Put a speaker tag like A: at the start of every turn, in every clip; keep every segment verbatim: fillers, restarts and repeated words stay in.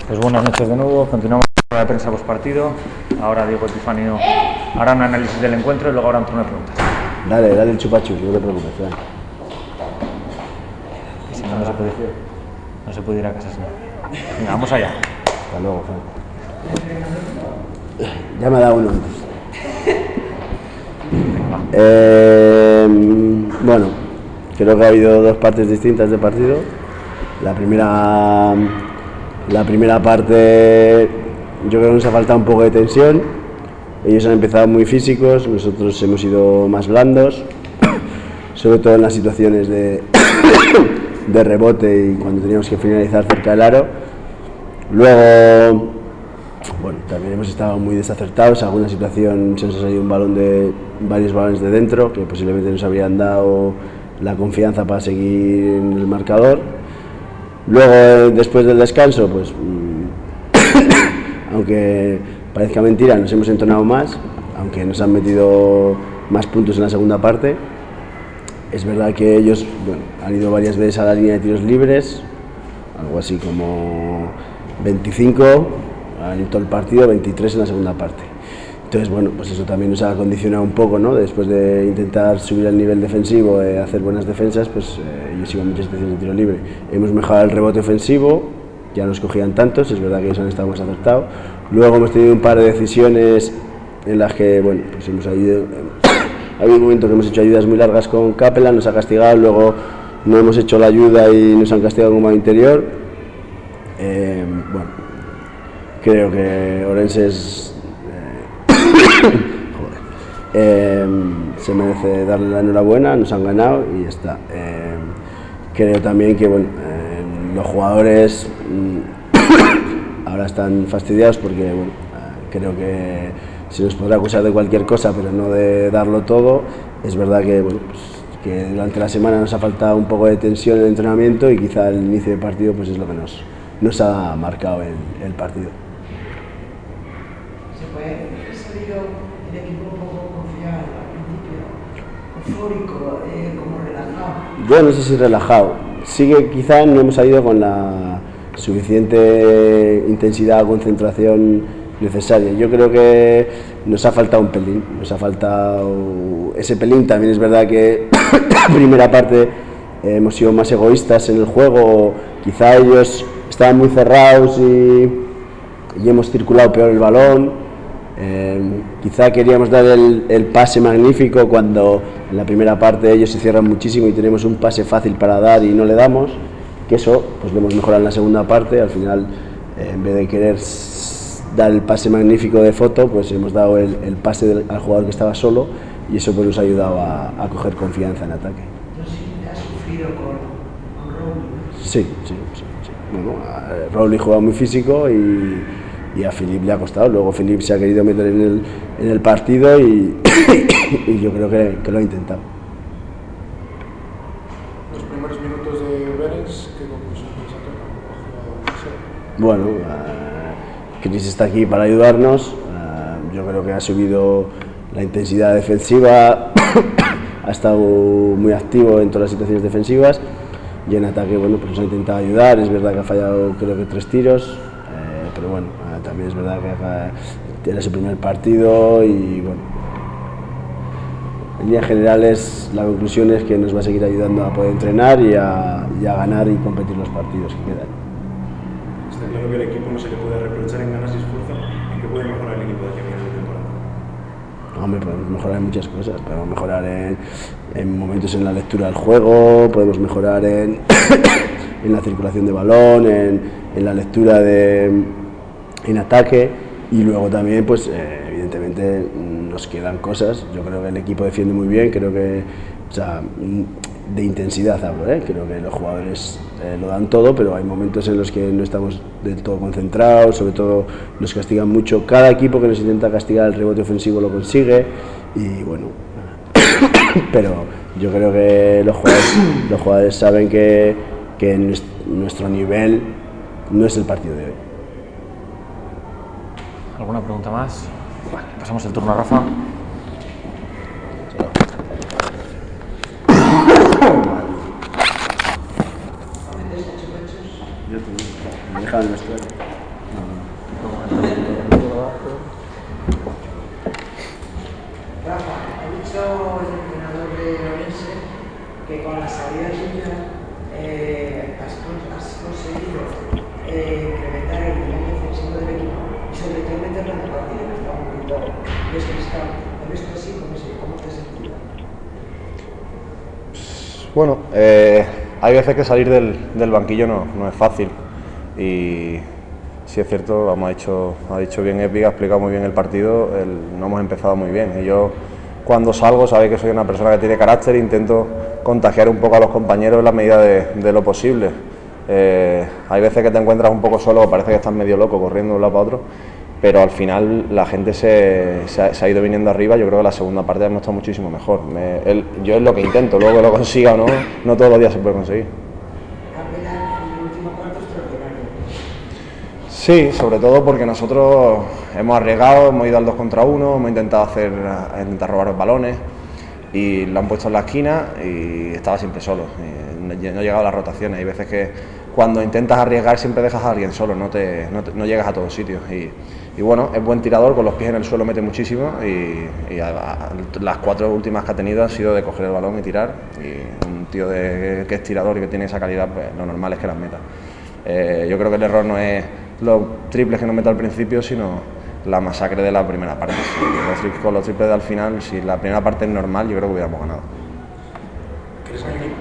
A: Pues buenas noches de nuevo, continuamos con la prensa post partido. Ahora Diego Epifanio hará un análisis del encuentro y luego habrá un turno de preguntas.
B: Dale, dale el chupachus, no te preocupes. Dale.
A: Y si no, no se puede, no se puede ir a casa, señor. Venga, vamos allá.
B: Hasta luego, Fran. Ya me ha dado uno antes. Eh, bueno, creo que ha habido dos partes distintas de partido. La primera, la primera parte, yo creo que nos ha faltado un poco de tensión. Ellos han empezado muy físicos, nosotros hemos ido más blandos, sobre todo en las situaciones de, de rebote y cuando teníamos que finalizar cerca del aro. Luego, bueno, también hemos estado muy desacertados. En alguna situación se nos ha salido un balón de varios balones de dentro que posiblemente nos habrían dado la confianza para seguir en el marcador. Luego, después del descanso, pues aunque parezca mentira, nos hemos entonado más, aunque nos han metido más puntos en la segunda parte. Es verdad que ellos, bueno, han ido varias veces a la línea de tiros libres, algo así como veinticinco en todo el partido, veintitrés en la segunda parte. Entonces, bueno, pues eso también nos ha condicionado un poco, ¿no? Después de intentar subir el nivel defensivo, eh, hacer buenas defensas, pues eh, ellos iban muchas situaciones de tiro libre. Hemos mejorado el rebote ofensivo, ya nos cogían tantos, es verdad que ellos han estado más acertados. Luego hemos tenido un par de decisiones en las que, bueno, pues hemos ayudado. Ha habido un momento que hemos hecho ayudas muy largas con Capelán, nos ha castigado, luego no hemos hecho la ayuda y nos han castigado con mano interior. Eh, bueno, creo que Orense es, eh, joder, eh, se merece darle la enhorabuena, nos han ganado y ya está. Eh, creo también que, bueno, eh, los jugadores mm, ahora están fastidiados porque, bueno, eh, creo que se nos podrá acusar de cualquier cosa, pero no de darlo todo. Es verdad que, bueno, pues, que durante la semana nos ha faltado un poco de tensión en el entrenamiento y quizá el inicio de partido pues es lo que nos, nos ha marcado el, el partido.
C: ¿Se puede salir el equipo un poco confiado al principio? Eufórico, eh, como relajado.
B: Yo no sé si relajado. Sí que quizá no hemos salido con la suficiente intensidad o concentración necesaria. Yo creo que nos ha faltado un pelín, nos ha faltado ese pelín. También es verdad que la primera parte eh, hemos sido más egoístas en el juego, quizá ellos estaban muy cerrados y, y hemos circulado peor el balón. Eh, quizá queríamos dar el, el pase magnífico cuando en la primera parte ellos se cierran muchísimo y tenemos un pase fácil para dar y no le damos, que eso pues lo hemos mejorado en la segunda parte. Al final, eh, en vez de querer dar el pase magnífico de foto, pues hemos dado el, el pase del, al jugador que estaba solo y eso pues nos ha ayudado a, a coger confianza en ataque.
C: Yo sí he sufrido con, con Rowley.
B: Sí, sí, sí, sí. Bueno, Rowley juega muy físico y, y a Philippe le ha costado. Luego Philippe se ha querido meter en el, en el partido y, y yo creo que, que lo ha intentado.
D: Los primeros minutos de Beres, ¿qué conclusión sacar?
B: Bueno, uh, Chris está aquí para ayudarnos. Uh, yo creo que ha subido la intensidad defensiva, ha estado muy activo en todas las situaciones defensivas y en ataque, bueno, pues nos ha intentado ayudar. Es verdad que ha fallado creo que tres tiros, eh, pero bueno, uh, también es verdad que era su primer partido y bueno, en líneas generales la conclusión es que nos va a seguir ayudando a poder entrenar y a, y a ganar y competir los partidos que quedan.
D: Está claro que el equipo no se le puede reprochar en ganas y esfuerzo. ¿En qué puede mejorar el equipo de aquí a final de temporada?
B: Hombre, podemos mejorar en muchas cosas. Podemos mejorar en, en momentos en la lectura del juego, podemos mejorar en, en la circulación de balón, en, en la lectura de, en ataque y luego también, pues eh, evidentemente nos quedan cosas. Yo creo que el equipo defiende muy bien, creo que, o sea, de intensidad hablo, ¿eh? Creo que los jugadores eh, lo dan todo, pero hay momentos en los que no estamos del todo concentrados, sobre todo nos castigan mucho. Cada equipo que nos intenta castigar el rebote ofensivo lo consigue y bueno, pero yo creo que los jugadores, los jugadores saben que, que nuestro nivel no es el partido de hoy.
A: ¿Alguna pregunta más? Vale, pasamos el turno a Rafa.
B: Me dejaban mezclar.
C: que con la salida tuya eh, has, has conseguido eh, incrementar el nivel defensivo del equipo y sobre todo meterlo en el partido, que está un poquito despistado. ¿Has visto así? ¿Cómo te has sentido?
E: Bueno, eh, hay veces que salir del, del banquillo no, no es fácil y sí es cierto, vamos, ha, dicho, ha dicho bien Epi, ha explicado muy bien el partido, el, no hemos empezado muy bien y yo cuando salgo sabéis que soy una persona que tiene carácter e intento contagiar un poco a los compañeros en la medida de, de lo posible. Eh, hay veces que te encuentras un poco solo, parece que estás medio loco corriendo de un lado para otro, pero al final la gente se, se, ha, se ha ido viniendo arriba. Yo creo que la segunda parte hemos estado muchísimo mejor. Me, el, yo es lo que intento, luego que lo consiga o no, no todos los días se puede conseguir. Sí, sobre todo porque nosotros hemos arriesgado, hemos ido al dos contra uno, hemos intentado hacer, intentar robar los balones y lo han puesto en la esquina y estaba siempre solo. No he llegado a las rotaciones. Hay veces que cuando intentas arriesgar siempre dejas a alguien solo, no, te, no, te, no llegas a todos sitios. Y, y bueno, es buen tirador, con los pies en el suelo mete muchísimo y, y a, a, las cuatro últimas que ha tenido han sido de coger el balón y tirar. Y un tío de, que es tirador y que tiene esa calidad, pues lo normal es que las meta. Eh, yo creo que el error no es los triples que nos mete al principio, sino la masacre de la primera parte. Si los, con los triples de al final, si la primera parte es normal, yo creo que hubiéramos ganado.
D: ¿Crees que aquí?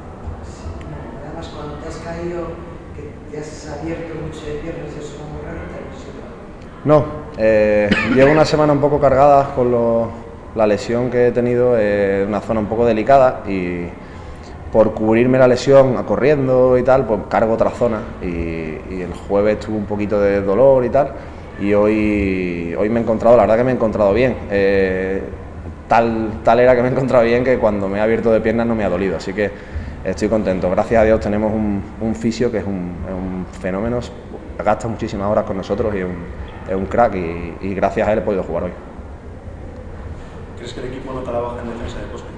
C: Además, cuando te has caído, que te has abierto mucho de piernas, eso es muy raro.
E: No, eh, llevo una semana un poco cargada con lo, la lesión que he tenido, eh, una zona un poco delicada y por cubrirme la lesión corriendo y tal, pues cargo otra zona y, y el jueves tuve un poquito de dolor y tal y hoy, hoy me he encontrado, la verdad que me he encontrado bien, eh, tal, tal era que me he encontrado bien que cuando me he abierto de piernas no me ha dolido, así que estoy contento. Gracias a Dios tenemos un, un fisio que es un, es un fenómeno, gasta muchísimas horas con nosotros y es un, es un crack y, y gracias a él he podido jugar hoy.
D: ¿Crees que el equipo nota la baja en defensa de poste?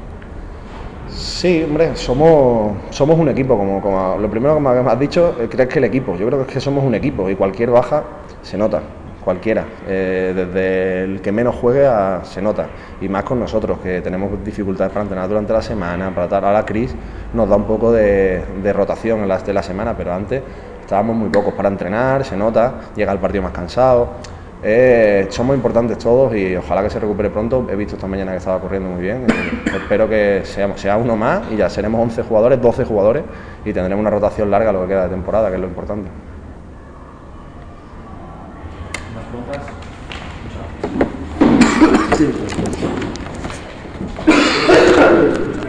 E: Sí, hombre, somos, somos un equipo, como, como lo primero que me has dicho, ¿crees que el equipo? Yo creo que es que somos un equipo y cualquier baja se nota, cualquiera, eh, desde el que menos juegue a, se nota, y más con nosotros, que tenemos dificultades para entrenar durante la semana, para tal. Ahora Chris nos da un poco de, de rotación en las de la semana, pero antes estábamos muy pocos para entrenar, se nota, llega el partido más cansado. Eh, somos importantes todos y ojalá que se recupere pronto. He visto esta mañana que estaba corriendo muy bien. Espero que sea, sea uno más y ya seremos once jugadores, doce jugadores y tendremos una rotación larga lo que queda de temporada, que es lo importante.
A: ¿Más preguntas?
B: Sí.